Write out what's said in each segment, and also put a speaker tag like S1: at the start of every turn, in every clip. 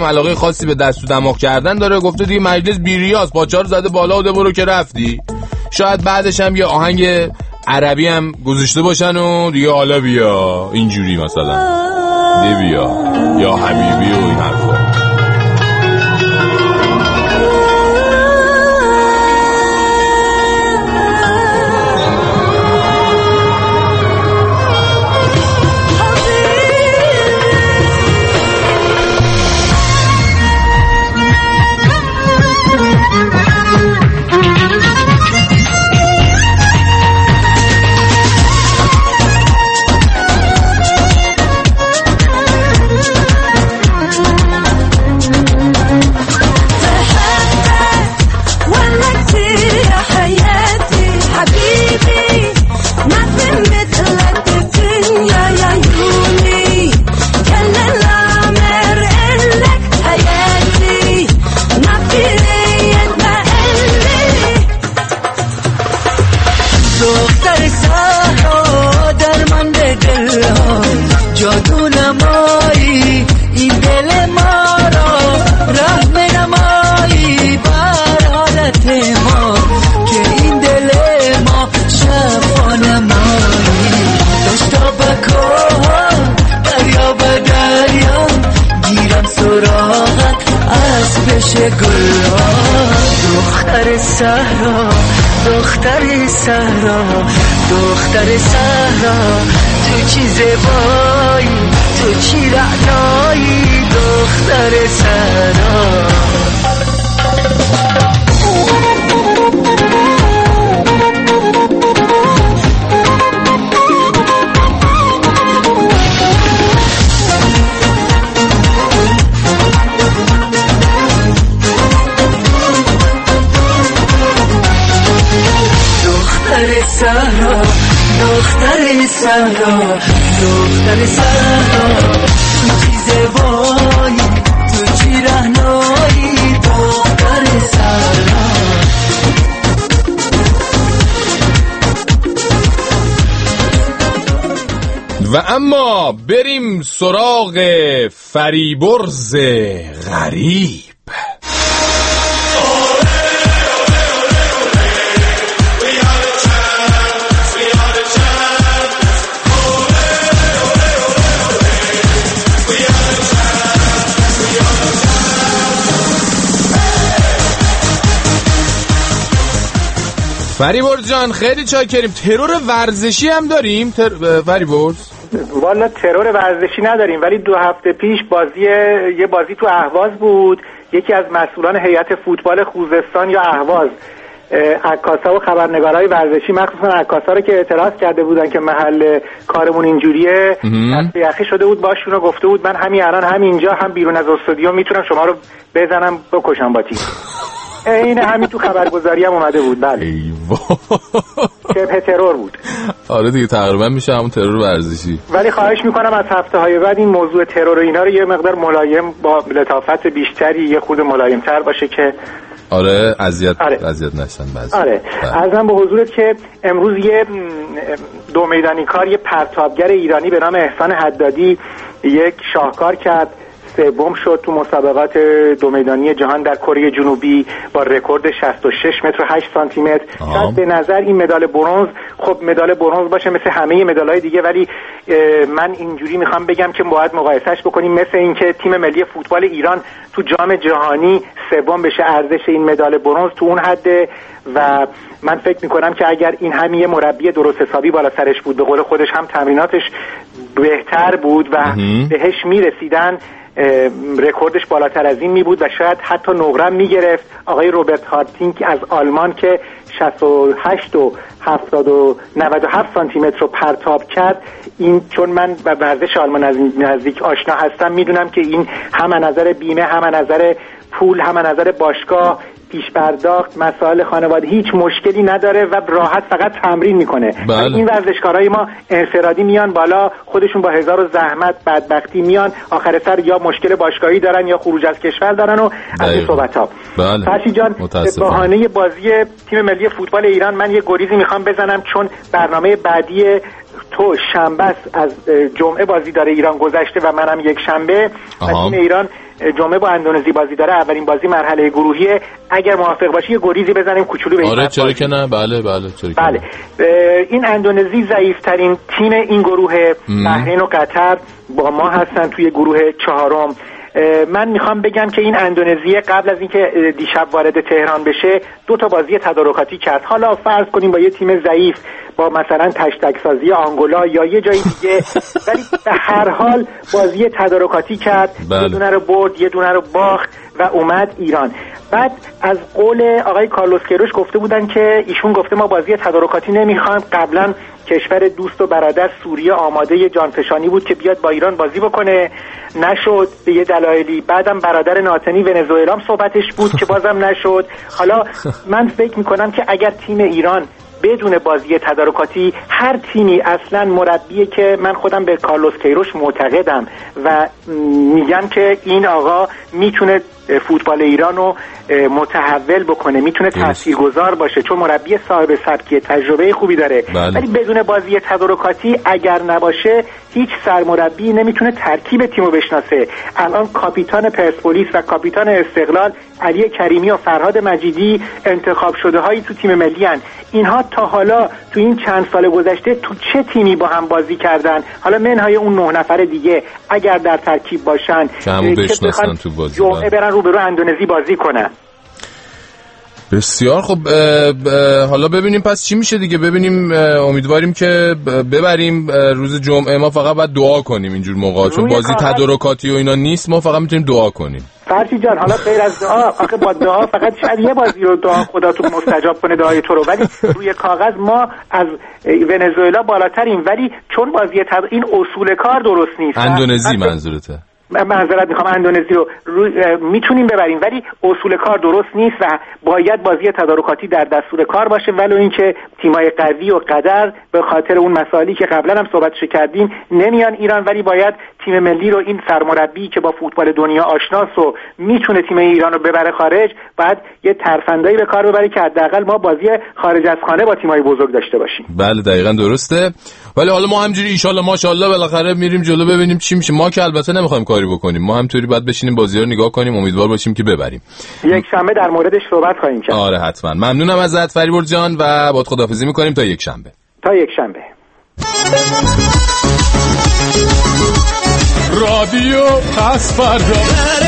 S1: علاقه خاصی به دست و دماغ کردن داره، گفته دیگه مجلس بیریاست، پاچه رو زده بالا و ده برو که رفتی. شاید بعدش هم یه آهنگ عربی هم گذاشته باشن و دیگه حالا بیا اینجوری مثلا دی بیا یا حبیبی و این حرفا.
S2: دختر صحرا تو چی زیبایی، تو چی رعنایی، دختر صحرا. صحرا دختر صحرا دختر صحرا تو چی زیبایی، تو چی رعنایی، دختر صحرا.
S1: و اما بریم سراغ فریبرز غریب. فریبرز جان خیلی چاکریم. ترور ورزشی هم داریم فریبرز؟
S3: والا ترور ورزشی نداریم، ولی 2 هفته پیش یه بازی تو اهواز بود. یکی از مسئولان هیئت فوتبال خوزستان یا اهواز عکاسا و خبرنگارای ورزشی، مخصوصا عکاسا رو که اعتراض کرده بودن که محل کارمون اینجوریه، دست یخی شده بود باشون و گفته بود من همین الان همینجا هم بیرون از استودیو میتونم شما رو بزنم بکشم با تیر. این همین تو خبرگزاری هم اومده بود. بله شبه ترور بود.
S1: آره دیگه تقریبا میشه همون ترور ورزشی.
S3: ولی خواهش میکنم از هفته‌های بعد این موضوع ترور و اینا رو یه مقدار ملایم با لطافت بیشتری یه خورده ملایم‌تر باشه که
S1: آره اذیت نشن بعضی.
S3: آره عرضم به حضورت که امروز یه دو میدانی کار، یه پرتابگر ایرانی به نام احسان حدادی یک شاهکار کرد، سوم شد تو مسابقات دو میدانی جهان در کره جنوبی با رکورد 66 متر و 8 سانتی متر. شاید به نظر این مدال برنز، خب مدال برنز باشه مثل همه مدال‌های دیگه، ولی من اینجوری میخوام بگم که باید مقایسهش بکنیم مثل اینکه تیم ملی فوتبال ایران تو جام جهانی سوم بشه، ارزش این مدال برنز تو اون حده. و من فکر میکنم که اگر این همین مربی درست حسابی بالا سرش بود، به قول خودش هم تمریناتش بهتر بود و بهش میرسیدن، رکوردش بالاتر از این می بود و شاید حتی نقره می گرفت. آقای روبرت هارتینگ از آلمان که 68 و 97 سانتی متر رو پرتاب کرد، این چون من با ورزش آلمان از نزدیک آشنا هستم میدونم که این هم از نظر بیمه، هم از نظر پول، هم از نظر باشگاه، پیش پرداخت، مسائل خانواده هیچ مشکلی نداره و راحت فقط تمرین میکنه. بله. این ورزشکارای ما انفرادی میان بالا، خودشون با هزار زحمت بدبختی میان، آخر سر یا مشکل باشگاهی دارن یا خروج از کشور دارن و از این صحبت ها.
S1: بله.
S3: فرشی جان به بهانه بازی تیم ملی فوتبال ایران من یه گریزی میخوام بزنم، چون برنامه بعدی تو شنبه از جمعه بازی داره ایران گذشته و منم یک شنبه و تیم ایران جمعه با اندونزی بازی داره، اولین بازی مرحله گروهی. اگر موافق باشی یه گریزی بزنیم کوچولو به این.
S1: آره چرا که نه، بله چرا که
S3: بله. این اندونزی ضعیف‌ترین تیم این گروه، بحرین و قطر با ما هستن توی گروه چهارم. من میخوام بگم که این اندونزی قبل از اینکه دیشب وارد تهران بشه 2 تا بازی تدارکاتی کرد. حالا فرض کنیم با یه تیم ضعیف، با مثلا تشتک سازی آنگولا یا یه جای دیگه، ولی به هر حال بازی تدارکاتی کرد. یه دونه رو برد، یه دونه رو باخت و اومد ایران. بعد از قول آقای کارلوس کیروش گفته بودن که ایشون گفته ما بازی تدارکاتی نمیخوایم. قبلا کشور دوست و برادر سوریه آماده جانفشانی بود که بیاد با ایران بازی بکنه، نشد به یه دلایلی. بعدم برادر ناتنی ونزوئلا صحبتش بود که بازم نشد. حالا من فکر میکنم که اگر تیم ایران بدون بازی تدارکاتی، هر تیمی اصلا مربیه که من خودم به کارلوس کیروش معتقدم و میگم که این آقا میتونه فوتبال ایران رو متحول بکنه، میتونه تاثیرگذار باشه چون مربی صاحب سبکی تجربه خوبی داره. ولی بدون بازی تدارکاتی اگر نباشه هیچ سرمربی نمیتونه ترکیب تیمو بشناسه. الان کاپیتان پرسپولیس و کاپیتان استقلال علی کریمی و فرهاد مجیدی انتخاب شده هایی تو تیم ملی هن. اینها تا حالا تو این چند سال گذشته تو چه تیمی با هم بازی کردن؟ حالا منهای اون 9 نفر دیگه اگر در ترکیب باشن
S1: که بخوان تو بازی
S3: جمعه برن روبرو اندونزی بازی کنن.
S1: بسیار خب، حالا ببینیم پس چی میشه دیگه. ببینیم، امیدواریم که ببریم روز جمعه. ما فقط باید دعا کنیم اینجور موقع، چون بازی تدارکاتی و اینا نیست، ما فقط میتونیم دعا کنیم.
S3: فرشی جان حالا غیر از دعا، آخه با دعا فقط شاید یه بازی رو دعا خدا تو مستجاب کنه دعای تو رو، ولی روی کاغذ ما از ونزوئلا بالاتریم، ولی چون بازی این اصول کار درست نیست.
S1: اندونزی منظورته؟
S3: معذرت میخوام، اندونزی رو میتونیم ببریم ولی اصول کار درست نیست و باید بازی تدارکاتی در دستور کار باشه. ولو اینکه تیمای قوی و قدر به خاطر اون مسائلی که قبلا هم صحبتش کردیم نمیان ایران، ولی باید تیم ملی رو این سرمربی که با فوتبال دنیا آشناست و میتونه تیم ایران رو ببره خارج، بعد یه ترفندایی به کار ببره که حداقل ما بازی خارج از خانه با تیمای بزرگ داشته باشیم.
S1: بله دقیقاً درسته. ولی حالا ما همینجوری ان شاءالله ماشاءالله بالاخره میریم جلو ببینیم چی میشه. ما که البته نمیخوایم کاری بکنیم، ما همینطوری باید بشینیم بازی‌ها رو نگاه کنیم، امیدوار باشیم که ببریم.
S3: یک شنبه در موردش صحبت خواهیم کرد.
S1: آره حتما. ممنونم ازت فریبرز جان و باهات خداحافظی می‌کنیم تا یک شنبه. رادیو پس فردا.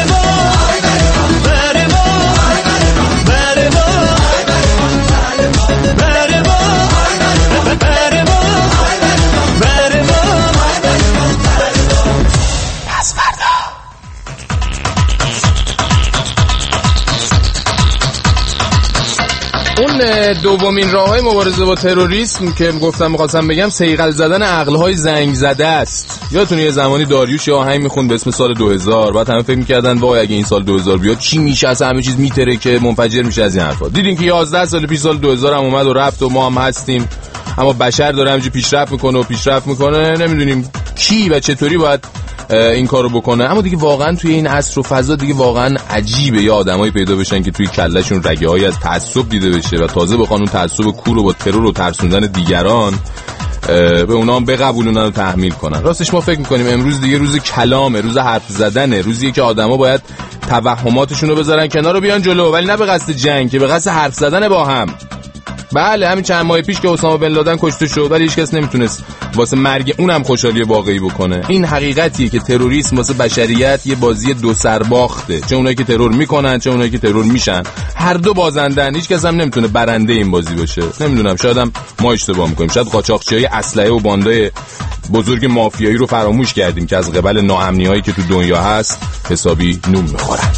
S1: اون دومین راههای مبارزه با تروریسم که گفتم می‌خواستم بگم صیقل زدن عقل‌های زنگ زده است. یادتونه یه زمانی داریوش یه آهنگ می‌خوند به اسم سال 2000، بعد همه فکر می‌کردن وای اگه این سال 2000 بیاد چی میشه، اصلا همه چیز میتره که منفجر میشه از این حرفا. دیدین که 11 سال پیش سال 2000 هم اومد و رفت و ما هم هستیم، اما بشر داره همینجوری پیشرفت میکنه. نمیدونیم کی و چطوری باید این کارو بکنه، اما دیگه واقعا توی این عصر و فضا دیگه واقعا عجیبه یه آدمایی پیدا بشن که توی کلهشون رگه‌ای از تعصب دیده بشه و تازه بخوان اون تعصب کور رو با ترور و ترسوندن دیگران به اونا هم بقبولونن و تحمیل کنن. راستش ما فکر می‌کنیم امروز دیگه روز کلامه، روز حرف زدنه، روزیه که آدما باید توهماتشون رو بذارن کنار و بیان جلو، ولی نه به قصد جنگ، که به قصد حرف زدن با هم. بله همین چند ماه پیش که اسامه بن لادن کشته شد ولی هیچ کس نمیتونست واسه مرگ اونم خوشحالی واقعی بکنه. این حقیقتیه که تروریسم واسه بشریت یه بازی دو سرباخته، چه اونایی که ترور میکنن چه اونایی که ترور میشن، هر دو بازندن، هیچ کس هم نمیتونه برنده این بازی باشه. نمیدونم، شاید هم ما اشتباه میکنیم، شاید قاچاقچیای اسلحه و باندای بزرگ مافیایی رو فراموش کردیم که از قبل ناامنیایی که تو دنیا هست حسابی نون میخورن.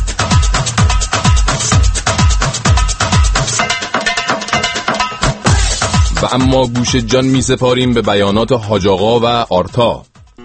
S1: و اما گوش جان می سپاریم به بیانات حاج آقا و آرتا.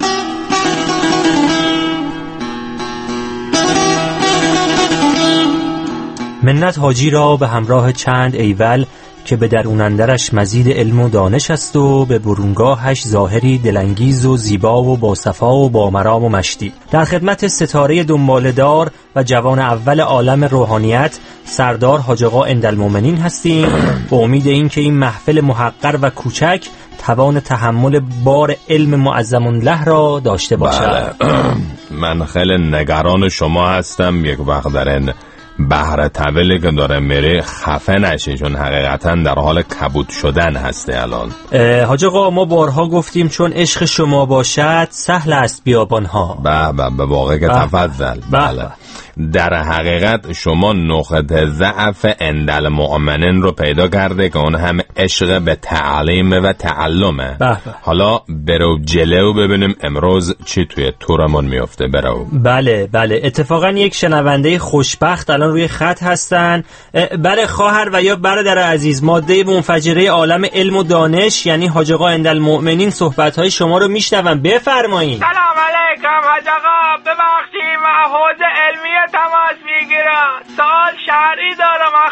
S4: منت حاجی را به همراه چند ایول که به درونندرش مزید علم و دانش است و به برونگاهش ظاهری دلانگیز و زیبا و با صفا و با مرام و مشتی. در خدمت ستاره دنباله‌دار و جوان اول عالم روحانیت سردار حاج آقا اندالمومنین هستیم، با امید این که این محفل محقر و کوچک توان تحمل بار علم معظم الله را داشته باشد.
S1: من خیلی نگران شما هستم یک وقت در این بحر طویلی که داره میری خفه نشی، چون حقیقتا در حال کبود شدن هستی الان.
S4: حاج آقا ما بارها گفتیم چون عشق شما باشد سهل است بیابانها.
S1: به واقع که تفضل. بله. در حقیقت شما نقطه ضعف عند المؤمنین رو پیدا کرده که اون هم عشق به تعلیم و تعلمه. حالا برو جلو ببینیم امروز چی توی تورمون میفته. برو.
S4: بله اتفاقا یک شنونده خوشبخت الان روی خط هستن. بله خواهر و یا برادر عزیز، ماده منفجره عالم علم و دانش یعنی حاج آقا عند المؤمنین صحبت‌های شما رو میشنون. بفرمایید.
S5: سلام علیکم حاج آقا، ببخشید من حوزه علمیه تماس میگیرم، سوال شرعی دارم از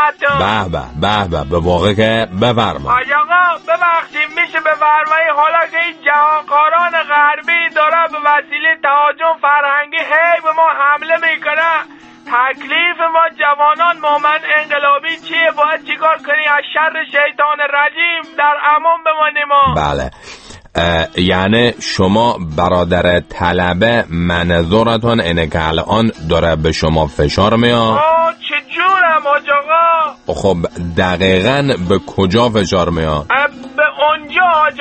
S5: خدمتتون.
S1: به واقع که بفرما.
S5: حاج آقا ببخشید میشه بفرمایید حالا که این جهانکاران غربی دارن به وسیله تهاجم فرهنگی هی به ما حمله میکنن، تکلیف ما جوانان مومن انقلابی چیه؟ باید چیکار کنی از شر شیطان رجیم در امان بمانیم؟
S1: بله یعنی شما برادر طلبه منظورتون اینه که الان داره به شما فشار میاد؟
S5: چه جورم حاج آقا؟
S1: خب دقیقاً به کجا فشار میاد؟
S5: به اونجا حاج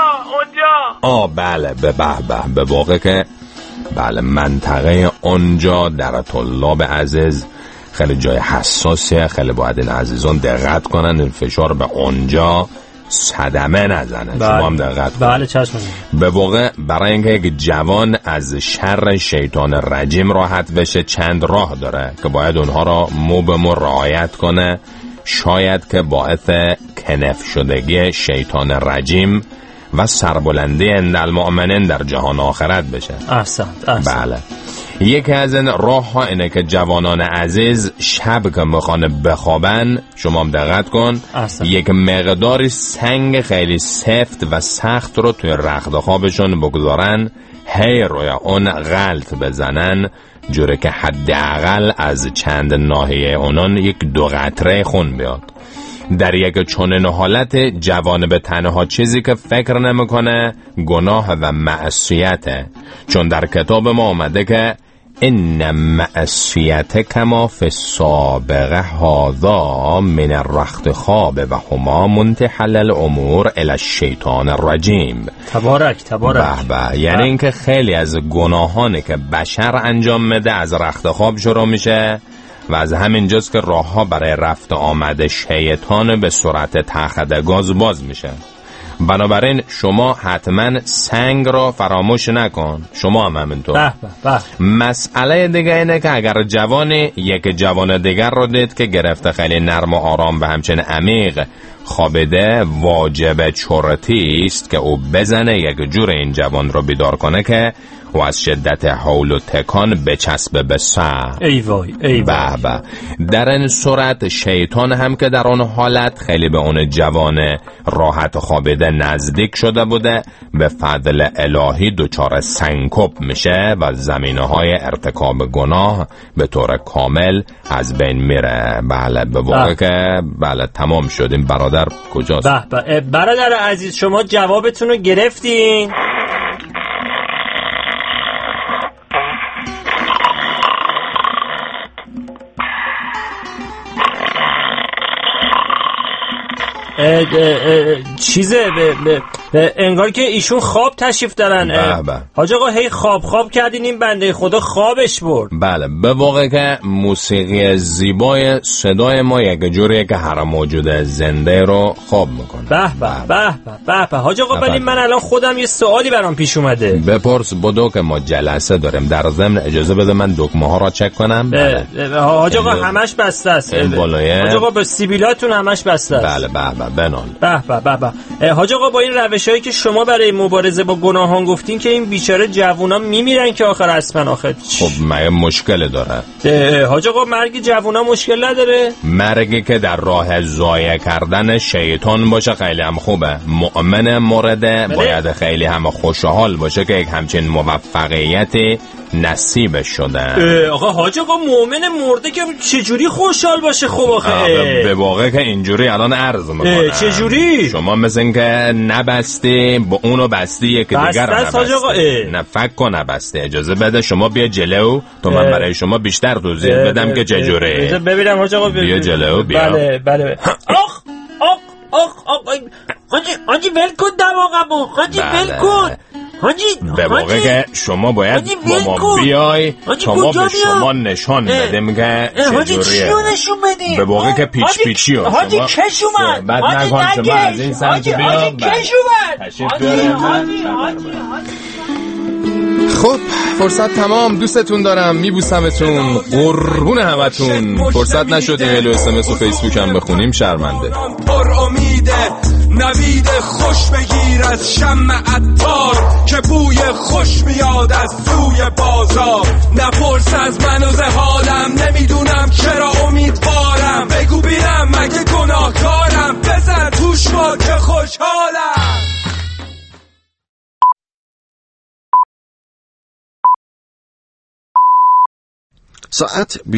S5: آقا، اونجا.
S1: بله به واقع که بله منطقه اونجا در طلاب عزیز خیلی جای حساسیه، خیلی باید این عزیزان دقت کنن این فشار به اونجا صدمه نزنه. شما هم دقت کنید.
S4: بله چشم.
S1: به واقع برای اینکه یک جوان از شر شیطان رجیم راحت بشه چند راه داره که باید اونها را مو به مو رعایت کنه، شاید که باعث کنف شدگی شیطان رجیم و سربلندی عند المؤمنین در جهان آخرت بشه.
S4: احسنت.
S1: بله یکی از این راه ها اینه که جوانان عزیز شب که میخوان بخوابن، شما هم دقت کن، یک مقداری سنگ خیلی سفت و سخت رو توی رخت خوابشون بگذارن، هی روی اون غلط بزنن جوره که حداقل از چند ناحیه اونان یک 2 قطره خون بیاد. در یک چنین حالت جوان به تنها چیزی که فکر نمیکنه گناه و معصیته، چون در کتاب ما آمده که ان معصیت کما فی السابقه هذا من الرخت خواب و هما منتحل الامور الی الشیطان الرجیم.
S4: تبارک.
S1: یعنی اینکه خیلی از گناهانی که بشر انجام میده از رخت خواب شروع میشه و از همینجاست که راه ها برای رفت آمد شیطان به صورت تخته گاز باز میشه. بنابراین شما حتما سنگ را فراموش نکن. شما هم همینطور. مسئله دیگه اینه که اگر جوانی یک جوان دیگر رو دید که گرفته خیلی نرم و آرام و همچنین عمیق خوابیده، واجب چرتی است که او بزنه یک جور این جوان رو بیدار کنه که و از شدت حول و تکان بچسبه به سر.
S4: ای وای.
S1: در این صورت شیطان هم که در اون حالت خیلی به اون جوان راحت خوابیده نزدیک شده بوده، به فضل الهی دچار سنکوب میشه و زمینه‌های ارتکاب گناه به طور کامل از بین میره. بله به واقع که بله تمام شدیم. برادر کجاست؟
S4: برادر عزیز شما جوابتون رو گرفتین؟ چیزه انگار که ایشون خواب تشریف دارن. حاج آقا هی خواب کردین این بنده خدا خوابش برد.
S1: بله به واقع که موسیقی زیبای صدای ما یک جوریه که هر موجود زنده رو خواب میکنه.
S4: به حاج آقا ولی من الان خودم یه سوالی برام پیش اومده.
S1: بپرس بدو که ما جلسه داریم. در ضمن اجازه بده من دکمه ها را چک کنم.
S4: حاج آقا همش بسته است. حاج آقا به سیبیلاتون همش بسته است.
S1: بله بنال.
S4: حاج آقا با این روشایی که شما برای مبارزه با گناهان گفتین که این بیچاره جوونا میمیرن که آخر خب
S1: مگه مشکل داره؟
S4: حاج آقا مرگ جوونا مشکل نداره؟
S1: مرگی که در راه ضایع کردن شیطان باشه خیلی هم خوبه. مؤمن مورده باید خیلی هم خوشحال باشه که یک همچین موفقیتی نصیبش شدن.
S4: آقا حاج آقا مؤمن مرده که چجوری خوشحال باشه؟ خب آخه
S1: به واقع که اینجوری الان عرض میکنم.
S4: چجوری؟
S1: شما مثل این که نبستی با اونو بستی یکی دیگر رو نبستی. نه فکر کن نبستی. اجازه بده شما بیا جلو تو من برای شما بیشتر توضیح بدم که چجوره.
S4: ببینم حاج آقا
S1: بیا جلو بیا.
S4: بله آخ حاجی ول کن دماغمو حاجی ول کن حاجی.
S1: به واقع که شما باید با ما بیای تا ما به شما نشان بدیم که چجوریه. به واقع که پیچ پیچی ها
S4: حاجی کش اومد.
S1: بعد نکن شما از این سمت بیا.
S4: حاجی کش اومد.
S1: خب فرصت تمام. دوستتون دارم، میبوسمتون، قربون همتون. فرصت نشد ایمیل و اسمس و فیسبوک هم بخونیم، شرمنده.
S6: پر امیده نوید خوش بگیر از شمع عطار که بوی خوش میاد از سوی بازار. نپرس از من و حالم نمیدونم چرا امیدوارم. بگو بینم مگه گناهکارم بزن توش ما که خوشحالم.
S7: ساعت